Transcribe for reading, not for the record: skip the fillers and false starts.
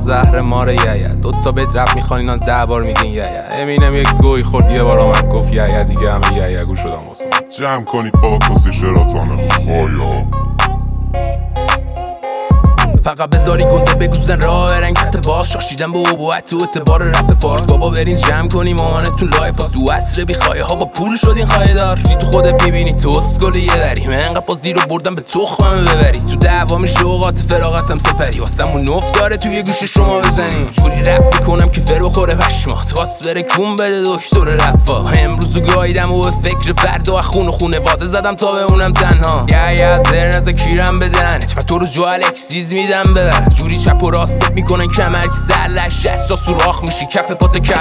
زهر ماره یه دوتا بهت رپ میخوان اینا 10 بار میگین یه امینم یک گوی خورد یه بار آمد گفت یه دیگه همه یه گو شدم واسه جمع کنید بابا کسی شراتان خوایا فقط بذاری گنده بگوزن راه رنگت باز شاشیدن به عبوت تو اعتبار رپ فارس بابا برین جمع کنیم مامانتون لای پاس تو عصر بی خواهی ها با پول شدین خواهی دار چی تو خودت میبینی تو اسکل یه دری من انقدر پاس دیرو بردم به تخمم ببری تو دعوا میشه اوقات فراغتم سپری واسمون نفت داره توی گوش شما بزنی جوری رپ میکنم که فر بخوره پشمات خواست بره کون بده دکتر رفا امروز گاییدم و به فکر فردا و خون واده زدم تا بمونم تنها یه زر نزا کیرم بدنت و تو رو جو الکسیز میدم ببر جوری چپ و راست میکنن کمر که زلش جست جا سوراخ میشی کف پات